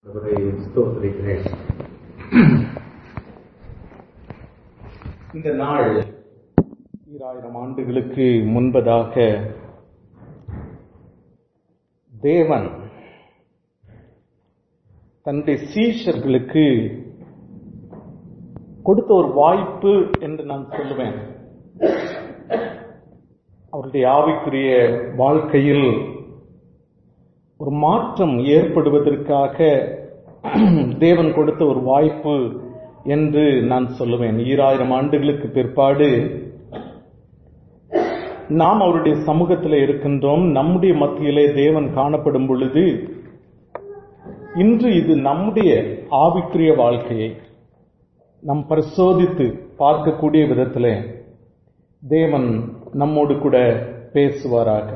அவரை ஸ்தோத்திரிக்கிறேன். இந்த நாள் 2000 ஆண்டுகளுக்கு முன்பதாக தேவன் தன்னுடைய சீஷர்களுக்கு கொடுத்த ஒரு வாய்ப்பு என்று நான் சொல்லுவேன். அவருடைய ஆவிக்குரிய வாழ்க்கையில் ஒரு மாற்றம் ஏற்படுவதற்காக தேவன் கொடுத்த ஒரு வாய்ப்பு என்று நான் சொல்லுவேன். 2000 ஆண்டுகளுக்கு பிற்பாடு நாம் அவருடைய சமூகத்தில் இருக்கின்றோம். நம்முடைய மத்தியிலே தேவன் காணப்படும் பொழுது இன்று இது நம்முடைய ஆவிக்குரிய வாழ்க்கையை நாம் பரிசோதித்து பார்க்கக்கூடிய விதத்திலே தேவன் நம்மோடு கூட பேசுவாராக.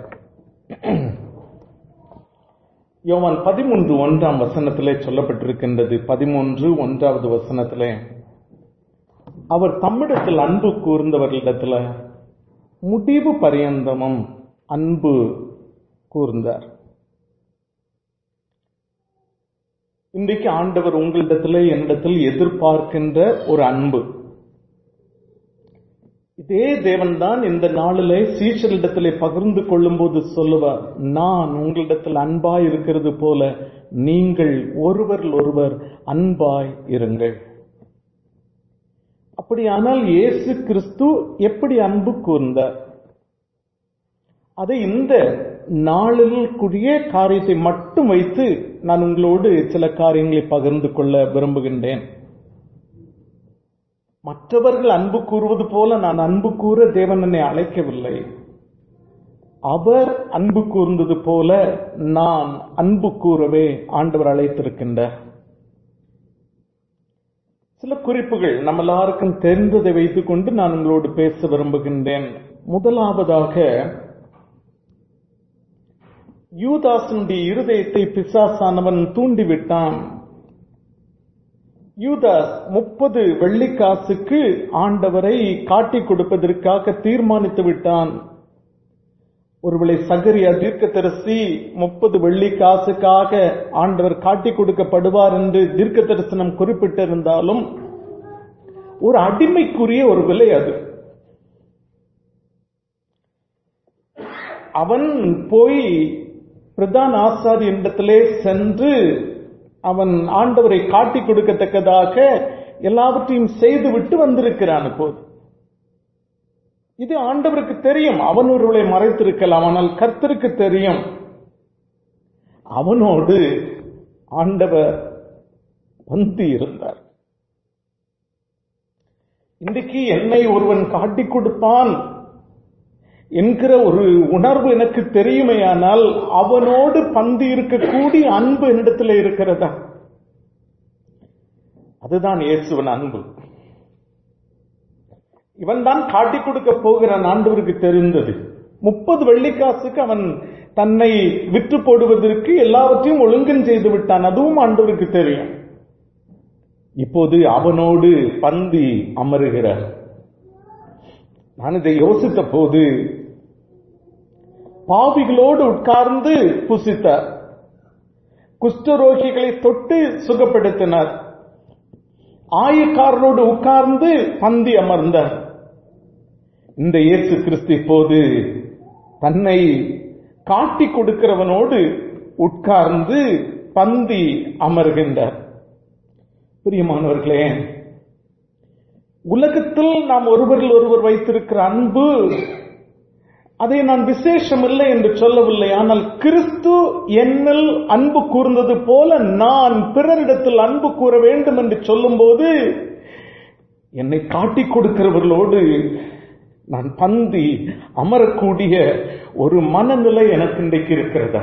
யோவான் 13:1 சொல்லப்பட்டிருக்கின்றது. 13:1 அவர் தம்மிடத்தில் அன்பு கூர்ந்தவர்களிடத்துல முடிவு பரியந்தமும் அன்பு கூர்ந்தார். இன்றைக்கு ஆண்டவர் உங்களிடத்தில் என்னிடத்தில் எதிர்பார்க்கின்ற ஒரு அன்பு, இதே தேவன் தான் இந்த நாளிலே சீஷரிடத்திலே பகிர்ந்து கொள்ளும் போது சொல்லுவார், நான் உங்களிடத்தில் அன்பாய் இருக்கிறது போல நீங்கள் ஒருவர் ஒருவர் அன்பாய் இருங்கள். அப்படியானால் இயேசு கிறிஸ்து எப்படி அன்பு கூர்ந்தார்? அதை இந்த நாளிற்குரிய காரியத்தை மட்டும் வைத்து நான் உங்களோடு சில காரியங்களை பகிர்ந்து கொள்ள விரும்புகின்றேன். மற்றவர்கள் அன்பு கூறுவது போல நான் அன்பு கூற தேவன் என்னை அழைக்கவில்லை. அவர் அன்பு கூர்ந்தது போல நான் அன்பு கூறவே ஆண்டவர் அழைத்திருக்கின்றார். சில குறிப்புகள் நம்ம எல்லாருக்கும் தெரிந்ததை வைத்துக் கொண்டு நான் உங்களோடு பேச விரும்புகின்றேன். முதலாவதாக, யூதாசனுடைய இருதயத்தை பிசாசானவன் தூண்டிவிட்டான். யூதாஸ் 30 வெள்ளிக்காசுக்கு ஆண்டவரை காட்டிக் கொடுப்பதற்காக தீர்மானித்து விட்டான். ஒருவேளை சகரியா தீர்க்கதரிசி 30 வெள்ளிக்காசுக்காக ஆண்டவர் காட்டிக் கொடுக்கப்படுவார் என்று தீர்க்க தரிசனம் குறிப்பிட்டிருந்தாலும் ஒரு அடிமைக்குரிய ஒரு விலை அது. அவன் போய் பிரதான ஆசாரியனிடத்திலே சென்று அவன் ஆண்டவரை காட்டிக் கொடுக்கத்தக்கதாக எல்லாவற்றையும் செய்து விட்டு வந்திருக்கிறான். போது இது ஆண்டவருக்கு தெரியும். அவன் ஒருவரை மறைத்திருக்கலாம், ஆனால் கர்த்தருக்கு தெரியும். அவனோடு ஆண்டவர் வந்து இருந்தார். இன்றைக்கு என்னை ஒருவன் காட்டிக் கொடுப்பான் என்கிற ஒரு உணர்வு எனக்கு தெரியுமேயானால் அவனோடு பந்து இருக்கக்கூடிய அன்பு என்னிடத்தில் இருக்கிறதா? அதுதான் இயேசுவின் அன்பு. இவன் தான் காட்டிக் கொடுக்க போகிறான். ஆண்டவருக்கு தெரிந்தது. 30 வெள்ளிக்காசுக்கு அவன் தன்னை விற்று போடுவதற்கு எல்லாவற்றையும் ஒழுங்கம் செய்து விட்டான். அதுவும் ஆண்டவருக்கு தெரியும். இப்போது அவனோடு பந்தி அமருகிறார். நான் இதை யோசித்த போது, பாவிகளோடு உட்கார்ந்து புசித்தார், குஷ்டரோகிகளை தொட்டு சுகப்படுத்தினார், ஆயக்காரரோடு உட்கார்ந்து பந்தி அமர்ந்தார். இந்த இயேசு கிறிஸ்து இப்போது தன்னை காட்டிக் கொடுக்கிறவனோடு உட்கார்ந்து பந்தி அமர்கின்றார். பிரியமானவர்களே, உலகத்தில் நாம் ஒருவரில் ஒருவர் வைத்திருக்கிற அன்பு, அதை நான் விசேஷம் இல்லை என்று சொல்லவில்லை. ஆனால் கிறிஸ்து என்னில் அன்பு கூர்ந்தது போல நான் பிறரிடத்தில் அன்பு கூற வேண்டும் என்று சொல்லும் போது என்னை காட்டிக் கொடுக்கிறவர்களோடு நான் பந்தி அமரக்கூடிய ஒரு மனநிலை எனக்கு இன்றைக்கு இருக்கிறதா?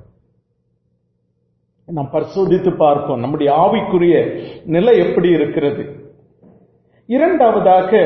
நாம் பரிசோதித்து பார்ப்போம் நம்முடைய ஆவிக்குரிய நிலை எப்படி இருக்கிறது. இரண்டாவதாக,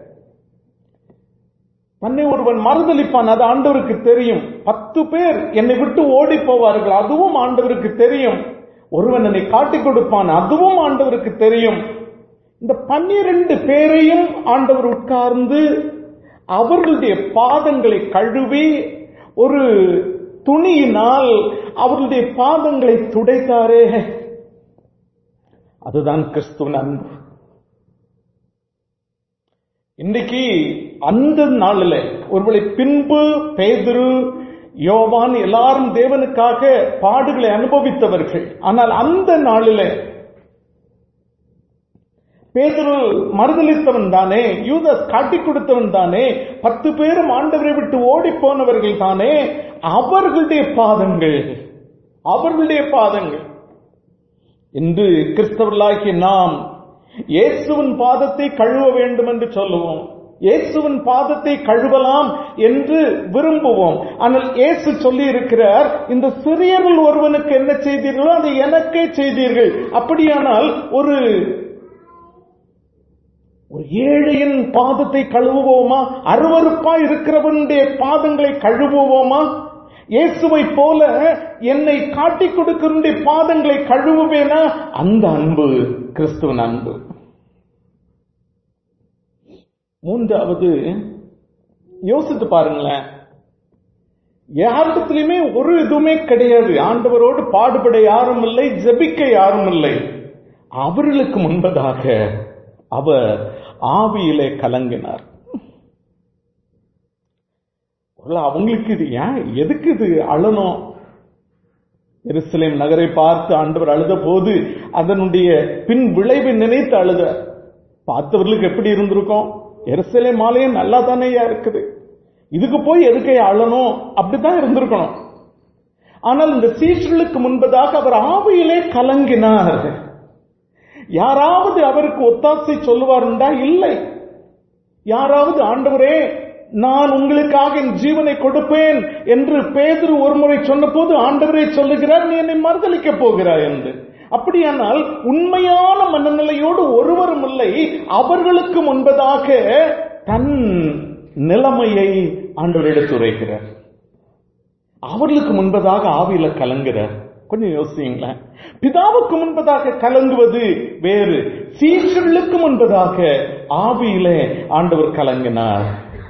தன்னை ஒருவன் மறுதலிப்பான், அது ஆண்டவருக்கு தெரியும். 10 பேர் என்னை விட்டு ஓடி போவார்கள், அதுவும் ஆண்டவருக்கு தெரியும். ஒருவன் என்னை காட்டிக் கொடுப்பான், அதுவும் ஆண்டவருக்கு தெரியும். இந்த 12 பேரையும் ஆண்டவர் உட்கார்ந்து அவர்களுடைய பாதங்களை கழுவி ஒரு துணியினால் அவர்களுடைய பாதங்களை துடைத்தாரே. அதுதான் கிறிஸ்துவின் அன்பு. இன்னைக்கு அந்த நாளில் ஒருவேளை பின்பு பேதுரு, யோவான் எல்லாரும் தேவனுக்காக பாடுகளை அனுபவித்தவர்கள். ஆனால் அந்த நாளில் பேதுரு மறுதலித்தவன் தானே, யூதாஸ் காட்டி கொடுத்தவன் தானே, 10 பேரும் ஆண்டவரை விட்டு ஓடி போனவர்கள் தானே. அவர்களுடைய பாதங்கள் இன்று கிறிஸ்தவர்களாகிய நாம் இயேசுவின் பாதத்தை கழுவ வேண்டும் என்று சொல்லுவோம். இயேசுவின் பாதத்தை கழுவலாம் என்று விரும்புவோம். ஆனால் இயேசு சொல்லி இருக்கிறார், இந்த சிறியர்கள் ஒருவனுக்கு என்ன செய்தீர்களோ அதை எனக்கே செய்தீர்கள். அப்படியானால் ஒரு ஏழையின் பாதத்தை கழுவுவோமா? அருவருப்பா இருக்கிறவனுடைய பாதங்களை கழுவுவோமா? இயேசுவை போல என்னை காட்டிக் கொடுக்கிற பாதங்களை கழுவுவேனா? அந்த அன்பு கிறிஸ்துவின் அன்பு. மூன்றாவது, யோசித்து பாருங்களேன், யாரிடத்திலுமே ஒரு இதுவுமே கிடையாது. ஆண்டவரோடு பாடுபட யாரும் இல்லை, ஜெபிக்க யாரும் இல்லை. அவர்களுக்கு முன்பதாக அவர் ஆவியிலே கலங்கினார். அவங்களுக்கு இது ஏன், எதுக்கு இது அழணும்? எருசலேம் நகரை பார்த்து ஆண்டவர் அழுத போது அதனுடைய பின் விளைவை நினைத்து அழுத. பார்த்தவர்களுக்கு எப்படி இருந்திருக்கும்? எருசலேம் ஆலயம் நல்லா தானேயா இருக்குது, இதுக்கு போய் எதுக்கே அழணும்? அப்படித்தான் இருந்திருக்கணும். ஆனால் இந்த சீஷர்களுக்கு முன்பதாக அவர் ஆவியிலே கலங்கினார். யாராவது அவருக்கு ஒத்தாசை சொல்லுவாருண்டா? இல்லை. யாராவது ஆண்டவரே நான் உங்களுக்காக என் ஜீவனை கொடுப்பேன் என்று பேதுரு ஒருமுறை சொன்ன போது ஆண்டவரே சொல்லுகிறார், நீ என்னை மறுதலிக்க போகிறாய் என்று. அப்படியானால் உண்மையான மனநிலையோடு ஒருவரும் இல்லை. அவர்களுக்கு முன்பதாக தன் நிலைமையை ஆண்டவர் எடுத்துரைக்கிறார். அவர்களுக்கு முன்பதாக ஆவியில கலங்குகிறார். கொஞ்சம் யோசிங்களேன். பிதாவுக்கு முன்பதாக கலங்குவது வேறு, சீஷர்களுக்கு முன்பதாக ஆவியிலே ஆண்டவர் கலங்கினார்.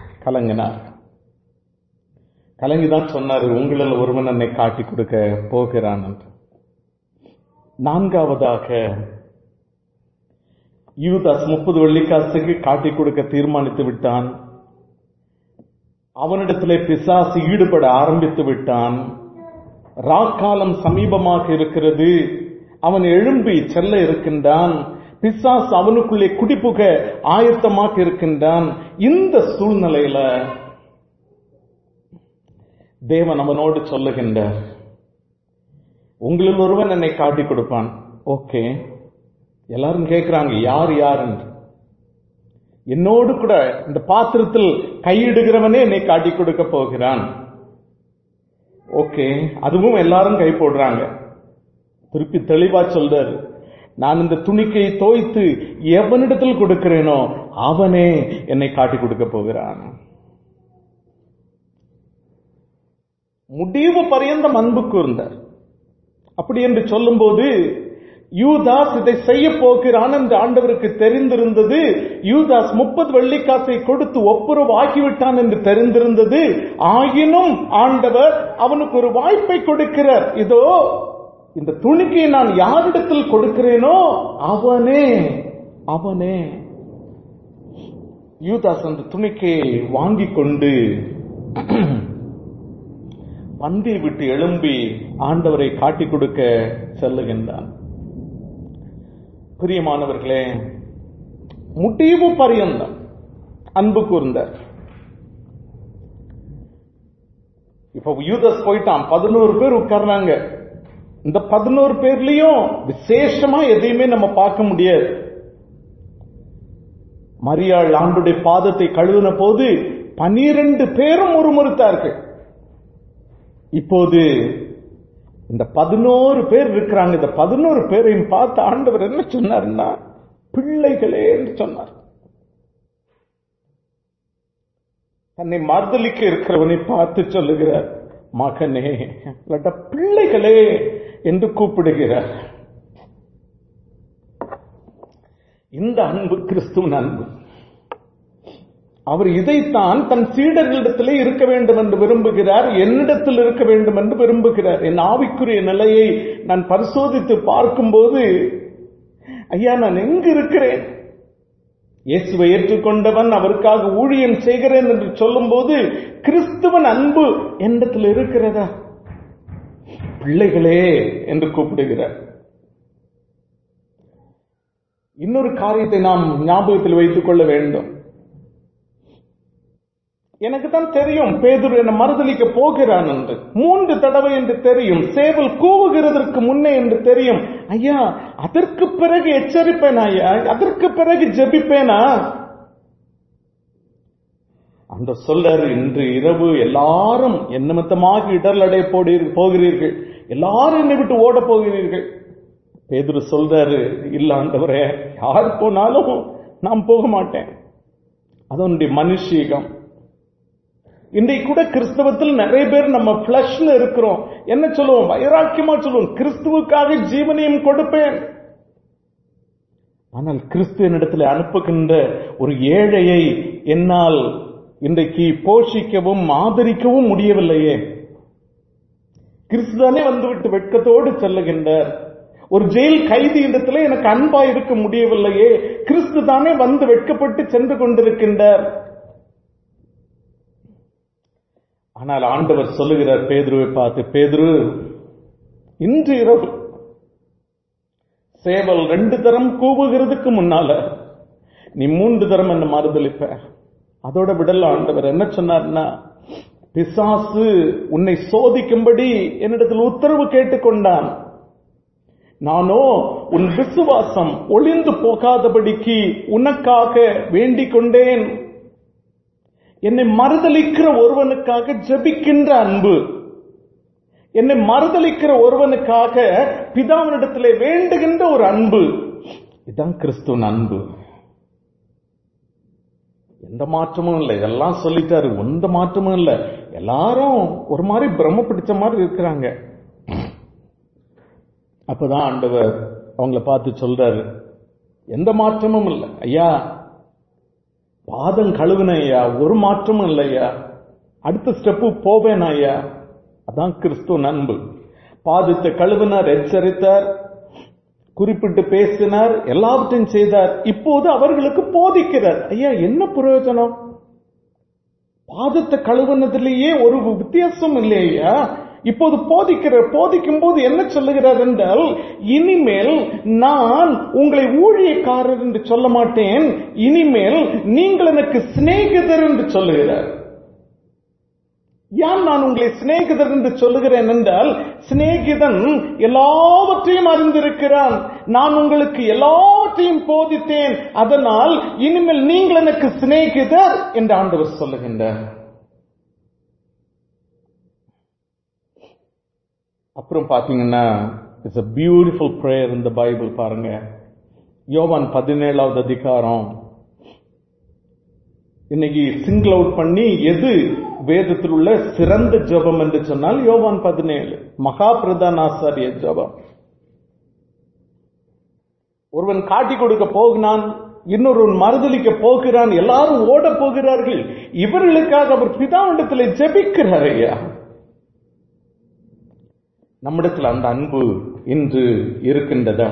கலங்கிதான் சொன்னார், உங்களில் ஒருவன் என்னை காட்டி கொடுக்க போகிறான் என்று. நான்காவதாக, யூதாஸ் 30 வெள்ளிக்காசுக்கு காட்டி கொடுக்க தீர்மானித்து விட்டான். அவனிடத்திலே பிசாசு ஈடுபட ஆரம்பித்து விட்டான். ராக்காலம் சமீபமாக இருக்கிறது. அவன் எழும்பி செல்ல இருக்கின்றான். பிசாசு அவனுக்குள்ளே குடிப்புக ஆயத்தமாக இருக்கின்றான். இந்த சூழ்நிலையில தேவன் அவனோடு சொல்லுகின்றார், உங்களில் ஒருவன் என்னை காட்டி கொடுப்பான். ஓகே, எல்லாரும் கேட்கிறாங்க யார் யார் என்று. என்னோடு கூட இந்த பாத்திரத்தில் கையிடுகிறவனே என்னை காட்டி கொடுக்க போகிறான். ஓகே, அதுவும் எல்லாரும் கை போடுறாங்க. திருப்பி தெளிவா சொல்றாரு, நான் இந்த துணிக்கை தோய்த்து எவனிடத்தில் கொடுக்கிறேனோ அவனே என்னை காட்டி கொடுக்க போகிறான். முடிவு பரியந்தம் அன்பு கூர்ந்தார். அப்படி என்று சொல்லும் போது யூதாஸ் இதை செய்ய போகிறான் என்று ஆண்டவருக்கு தெரிந்திருந்தது. யூதாஸ் 30 வெள்ளிக்காசை கொடுத்து ஒப்புரவு ஆக்கிவிட்டான் என்று தெரிந்திருந்தது. ஆயினும் ஆண்டவர் அவனுக்கு ஒரு வாய்ப்பை கொடுக்கிறார். இதோ இந்த துணிக்கை நான் யாரிடத்தில் கொடுக்கிறேனோ அவனே. யூதாஸ் அந்த துணிக்கையை வாங்கி கொண்டு பந்தி விட்டு எழும்பி ஆண்டவரை காட்டிக் கொடுக்க செல்லுகின்றான். பிரியமானவர்களே, முடிவு பரியந்தம் அன்பு கூர்ந்தார். இப்ப யூதாஸ் போயிட்டான். 11 பேர் உட்கார்றாங்க. இந்த 11 பேர்லயும் விசேஷமா எதையுமே நம்ம பார்க்க முடியாது. மரியாள் ஆண்டுடைய பாதத்தை கழுவின போது 12 பேரும் முறுமுறுத்தார்கள். இப்போது இந்த 11 பேர் இருக்கிறாங்க. இந்த 11 பேரையும் பார்த்து ஆண்டவர் என்ன சொன்னார்னா, பிள்ளைகளே என்று சொன்னார். தன்னை மறுதலிக்க இருக்கிறவனை பார்த்து சொல்லுகிறார், மகனே, பிள்ளைகளே என்று கூப்பிடுகிறார். இந்த அன்பு கிறிஸ்துவின் அன்பு. அவர் இதைத்தான் தன் சீடர்களிடத்திலே இருக்க வேண்டும் என்று விரும்புகிறார். என்னிடத்தில் இருக்க வேண்டும் என்று விரும்புகிறார். என் ஆவிக்குரிய நிலையை நான் பரிசோதித்து பார்க்கும்போது ஐயா நான் எங்க இருக்கிறேன்? இயேசுவை ஏற்றுக்கொண்டவன், அவருக்காக ஊழியம் செய்கிறேன் என்று சொல்லும் போது கிறிஸ்துவன் அன்பு என்னிடத்தில் இருக்கிறதா? பிள்ளைகளே என்று கூப்பிடுகிறார். இன்னொரு காரியத்தை நாம் ஞாபகத்தில் வைத்துக் கொள்ள வேண்டும். எனக்கு தான் தெரியும் பேதுரு என்ன மறுதலிக்க போகிறான் என்று, 3 தடவை என்று தெரியும், சேவல் கூவுகிறதற்கு முன்னே என்று தெரியும். ஐயா அதற்கு பிறகு எச்சரிப்பேனா? ஐயா அதற்கு பிறகு ஜெபிப்பேனா? அந்த சொல்றாரு, இன்று இரவு எல்லாரும் என் நிமித்தமாக இடர் அடைய போகிறீர்கள், எல்லாரும் என்னை விட்டு ஓட போகிறீர்கள். பேதுரு சொல்றாரு, இல்ல ஆண்டவரே, யார் போனாலும் நான் போக மாட்டேன். அதனுடைய மனுஷீகம். இன்றைக்கு கூட கிறிஸ்தவத்தில் நிறைய பேர் நம்ம பிளஷ்ல இருக்கிறோம். என்ன சொல்லுவோம்? வைராக்கியமா சொல்லுவோம், கிறிஸ்துவுக்காக ஜீவனையும் கொடுப்பேன். ஆனால் கிறிஸ்துவனிடத்தில் அனுப்புகின்ற ஒரு ஏழையை என்னால் இன்றைக்கு போஷிக்கவும் ஆதரிக்கவும் முடியவில்லையே. கிறிஸ்துதானே வந்துவிட்டு வெட்கத்தோடு செல்லுகின்றார். ஒரு ஜெயில் கைதி இடத்துல எனக்கு அன்பா இருக்க முடியவில்லையே, கிறிஸ்து தானே வந்து வெட்கப்பட்டு சென்று கொண்டிருக்கின்றார். ஆனால் ஆண்டவர் சொல்லுகிறார் பேதுருவை பார்த்து, பேதுரு இன்று இரவு சேவல் 2 தரம் கூவுகிறதுக்கு முன்னால நீ 3 தரம் என்ன மறுதலிப்ப. அதோட விடல. ஆண்டவர் என்ன சொன்னார்னா, பிசாசு உன்னை சோதிக்கும்படி என்னிடத்தில் உத்தரவு கேட்டுக்கொண்டான். நானோ உன் விசுவாசம் ஒளிந்து போகாதபடிக்கு உனக்காக வேண்டிக் கொண்டேன். என்னை மறுதலிக்கிற ஒருவனுக்காக ஜெபிக்கின்ற அன்பு, என்னை மறுதலிக்கிற ஒருவனுக்காக பிதாவினிடத்திலே வேண்டுகின்ற ஒரு அன்பு, இதுதான் கிறிஸ்துவின் அன்பு. எந்த மாற்றமும் இல்லை. எல்லாம் சொல்லிட்டாரு, எந்த மாற்றமும் இல்லை. எல்லாரும் ஒரு மாதிரி பிரம்ம பிடிச்ச மாதிரி இருக்கிறாங்க. அப்பதான் ஆண்டவர் அவங்கள பார்த்து சொல்றாரு, எந்த மாற்றமும் இல்லை ஐயா, பாதம் கழுவுன ஐயா, ஒரு மாற்றமும் இல்லையா, அடுத்த ஸ்டெப்பு போவேன் ஐயா. அதான் கிறிஸ்துவ அன்பு. பாதத்தை கழுவினார், எச்சரித்தார், குறிப்பிட்டு பேசினார், எல்லாவற்றையும் செய்தார். இப்போது அவர்களுக்கு போதிக்கிறார். ஐயா என்ன பிரயோஜனம்? பாதத்தை கழுவுனதிலேயே ஒரு வித்தியாசம் இல்லையா? இப்போது போதிக்கும் போது என்ன சொல்லுகிறார் என்றால், இனிமேல் நான் உங்களை ஊழியக்காரர் என்று சொல்ல மாட்டேன், இனிமேல் நீங்கள் எனக்கு சிநேகிதர் என்று சொல்லுகிறார். ஏன் நான் உங்களை சிநேகிதர் என்று சொல்லுகிறேன் என்றால், சிநேகிதன் எல்லாவற்றையும் அறிந்திருக்கிறான். நான் உங்களுக்கு எல்லாவற்றையும் போதித்தேன், அதனால் இனிமேல் நீங்கள் எனக்கு சிநேகிதர் என்று ஆண்டவர் சொல்லுகின்றார். அப்புறம் பாத்தீங்கன்னா, it's a beautiful prayer in the Bible. பாருங்க, யோவான் 17வது அதிகாரம். இன்னைக்கு சிங்கிள் அவுட் பண்ணி எது வேதத்தில் உள்ள சிறந்த ஜெபம் என்று சொன்னால் யோவான் 17 மகா பிரதான ஆசாரிய ஜெபம். ஒருவன் காட்டி கொடுக்க போகிறான், இன்னொருவன் மறுதலிக்க போகிறான், எல்லாரும் ஓட போகிறார்கள். இவர்களுக்காக அவர் பிதாவிடத்தில் ஜெபிக்கிறார். ஐயா நம்மிடத்தில் அந்த அன்பு இன்று இருக்கின்றதா?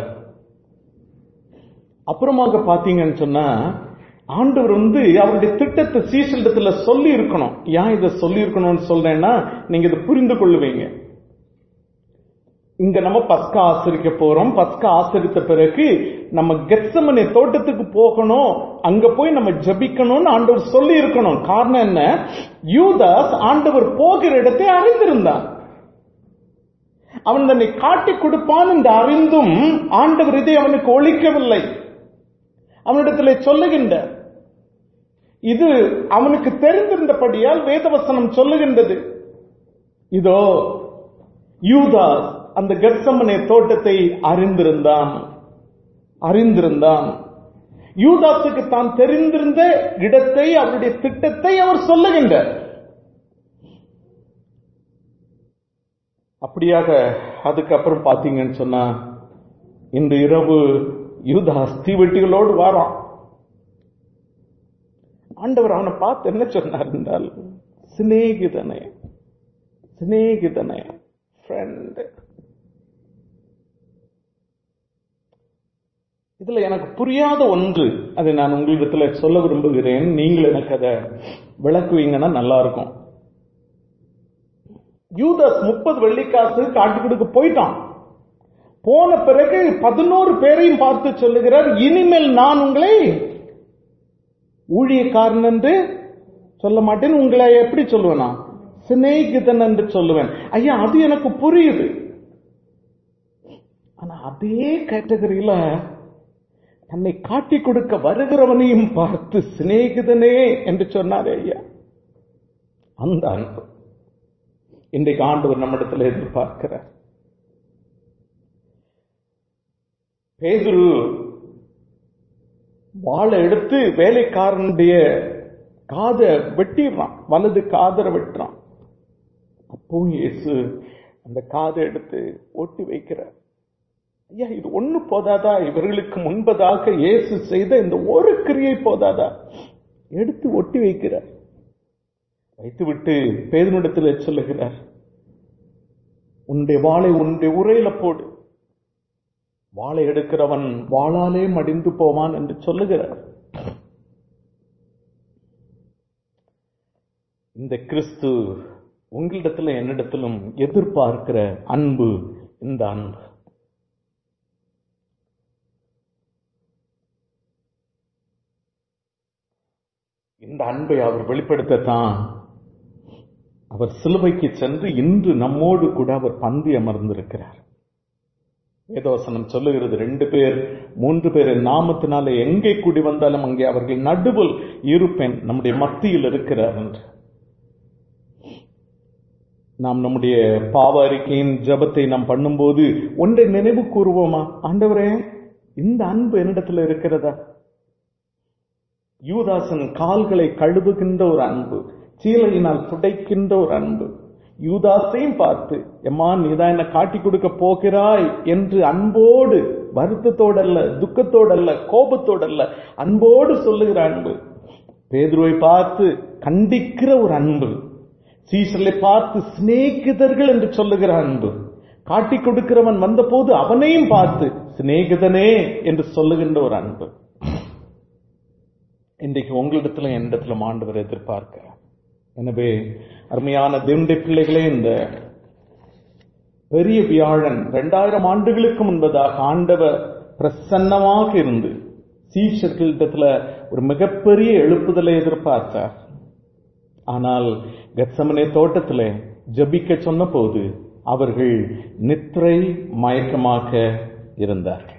அப்புறமாக பாத்தீங்கன்னு சொன்னா, ஆண்டவர் அவருடைய திட்டத்தை சீசனிடத்துல சொல்லி இருக்கணும். ஏன் இதை சொல்லி இருக்கணும்னு சொல்றேன்னா, நீங்க இதை புரிந்து கொள்ளுவீங்க. இங்க நம்ம பஸ்கா ஆசரிக்க போறோம். பஸ்கா ஆசரித்த பிறகு நம்ம கெத்செமனே தோட்டத்துக்கு போகணும், அங்க போய் நம்ம ஜெபிக்கணும்னு ஆண்டவர் சொல்லி இருக்கணும். காரணம் என்ன? யூதாஸ் ஆண்டவர் போகிற இடத்தை அறிந்திருந்தான். அவன் தன்னை காட்டி கொடுப்பான் என்று அறிந்தும் ஆண்டவர் இதை அவனுக்கு ஒழிக்கவில்லை. அவனிடத்தில் சொல்லுகின்ற இது அவனுக்கு தெரிந்திருந்தபடியால் வேதவசனம் சொல்லுகின்றது. இதோ யூதாஸ் அந்த கெத்செமனே தோட்டத்தை அறிந்திருந்தான். யூதாசுக்கு தான் தெரிந்திருந்த இடத்தை, அவருடைய திட்டத்தை அவர் சொல்லுகின்றார். அப்படியாக அதுக்கப்புறம் பாத்தீங்கன்னு சொன்னா, இன்று இரவு யூதாஸ் தீவெட்டிகளோடு வாரான். ஆண்டவர் அவனை பார்த்து என்ன சொன்னார் என்றால், சிநேகிதனே, ஃப்ரெண்ட். இதுல எனக்கு புரியாத ஒன்று, அதை நான் உங்களிடத்துல சொல்ல விரும்புகிறேன். நீங்கள் எனக்கு அதை விளக்குவீங்கன்னா நல்லா இருக்கும். யூதாஸ் 30 வெள்ளிக்காசு காட்டி கொடுக்க போயிட்டான். போன பிறகு 11 பேரையும் பார்த்து சொல்லுகிறார், இனிமேல் நான் உங்களை ஊழியக்காரன் என்று சொல்ல மாட்டேன், உங்களை எப்படி சொல்லுவேனா, சிநேகிதன் என்று சொல்லுவேன். ஐயா, அது எனக்கு புரியுது. ஆனா அதே கேட்டகரியில தன்னை காட்டி கொடுக்க வருகிறவனையும் பார்த்து சிநேகிதனே என்று சொன்னாரே ஐயா, அந்த அன்பு இன்றைக்கு ஆண்டவர் நம்மிடத்தில் எதிர்பார்க்கிறார். பேதுரு வாளை எடுத்து வேலைக்காரனுடைய காதை வெட்டிடுறான், வலது காதரை வெட்டுறான். அப்போ இயேசு அந்த காதை எடுத்து ஒட்டி வைக்கிறார். ஐயா, இது ஒண்ணு போதாதா? இவர்களுக்கு முன்பதாக இயேசு செய்த இந்த ஒரு கிரியை போதாதா? எடுத்து ஒட்டி வைக்கிறார். வைத்துவிட்டு பேதுருவிடத்தில் சொல்லுகிறார், உன்னுடைய வாளை உன்னுடைய உரையில போடு, வாளை எடுக்கிறவன் வாளாலே மடிந்து போவான் என்று சொல்லுகிறார். இந்த கிறிஸ்து உங்களிடத்துல என்னிடத்திலும் எதிர்பார்க்கிற அன்பு இந்த அன்பு. இந்த அன்பை அவர் வெளிப்படுத்தத்தான் அவர் சிலுவைக்கு சென்று இன்று நம்மோடு கூட அவர் பந்தி அமர்ந்திருக்கிறார். வேதவசனம் சொல்லுகிறது, 2 பேர் 3 பேர் நாமத்தினாலே எங்கே கூடி வந்தாலும் அங்கே அவர்கள் நடுவில் இருப்பேன், நம்முடைய மத்தியில் இருக்கிறார் என்று. நாம் நம்முடைய பாவ அறிக்கையின் ஜபத்தை நாம் பண்ணும்போது ஒன்றை நினைவு கூறுவோமா? ஆண்டவரே, இந்த அன்பு என்னிடத்தில் இருக்கிறதா? யூதாசன் கால்களை கழுவுகின்ற ஒரு அன்பு, சீலையினால் துடைக்கின்ற ஒரு அன்பு. யூதாசையும் பார்த்து, எம்மா நீதான் என்ன காட்டி கொடுக்க போகிறாய் என்று அன்போடு, வருத்தத்தோடல்ல, துக்கத்தோடல்ல, கோபத்தோடல்ல, அன்போடு சொல்லுகிற அன்பு. பேதுருவை பார்த்து கண்டிக்கிற ஒரு அன்பு, சீசர்களை பார்த்து சிநேகிதர்கள் என்று சொல்லுகிற அன்பு, காட்டி கொடுக்கிறவன் வந்த போது அவனையும் பார்த்து சிநேகிதனே என்று சொல்லுகின்ற ஒரு அன்பு. இன்றைக்கு உங்களிடத்துல என்னிடத்துல ஆண்டவர் எதிர்பார்க்கிறார். எனவே அருமையான தேவனுடைய பிள்ளைகளே, இந்த பெரிய வியாழன் 2000 ஆண்டுகளுக்கு முன்பதாக ஆண்டவர் பிரசன்னமாக இருந்து சீஷர்களிடத்துல ஒரு மிகப்பெரிய எழுப்புதலை எதிர்பார்த்தார். ஆனால் கெத்சமனே தோட்டத்திலே ஜெபிக்க சொன்ன போது அவர்கள் நித்திரை மயக்கமாக இருந்தார்கள்.